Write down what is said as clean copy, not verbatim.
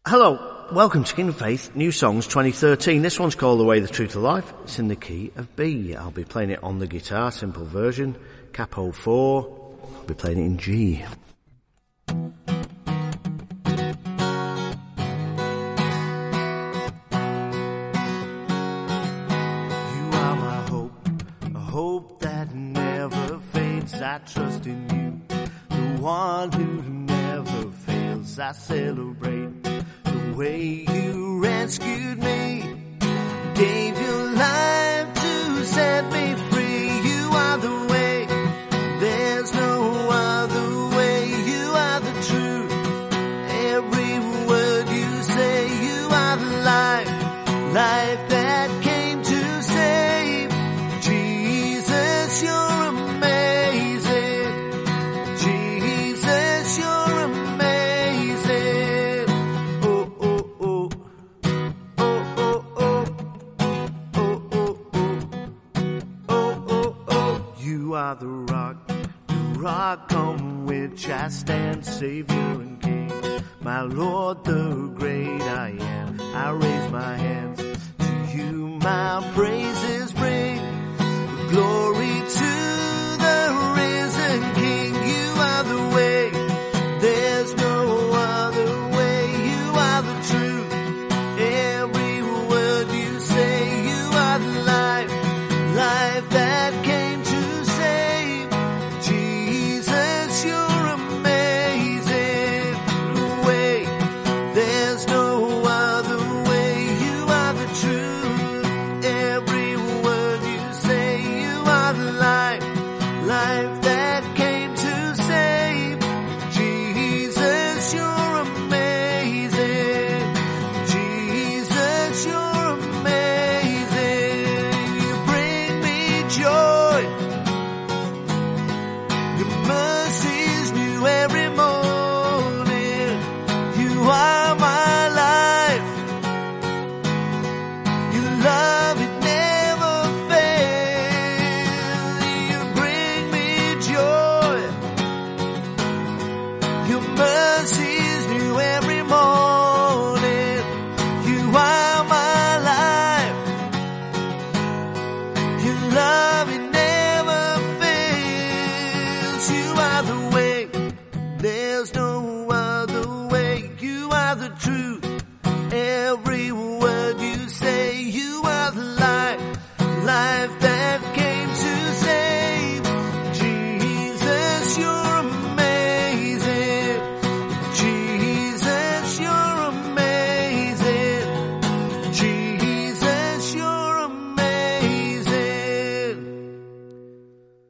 Hello, welcome to Kingdom Faith New Songs 2013. This one's called The Way, the Truth, the Life. It's in the key of B. I'll be playing it on the guitar, simple version, capo 4. I'll be playing it in G. Hope that never fades. I trust in you, the one who never fails. I celebrate the way you rescued me, gave your life to set me free. You are the way, there's no other way. You are the truth, every word you say. You are the life that came to save. Jesus, you're amazing. Jesus, you're amazing. Oh, oh, oh. Oh, oh, oh. Oh, oh, oh. Oh, oh, oh. You are the rock on which I stand, Savior and King. My Lord, the great I am. I raise my hands to you, my praises bring. Glory to the risen King. You are the way, there's no other way. You are the truth, every word you say. You are the life that came to save. Jesus, you're amazing. The way, there's no other way. You are the truth, every word you say. You are the life that came to save. Jesus, you're amazing. Jesus, you're amazing. You bring me joy. Your mercy's new every morning. You are my life. Your love, it never fails. You bring me joy. Your mercy's new every morning. You are my life. Your love, it never fails. You are the way, there's no other way. You are the truth,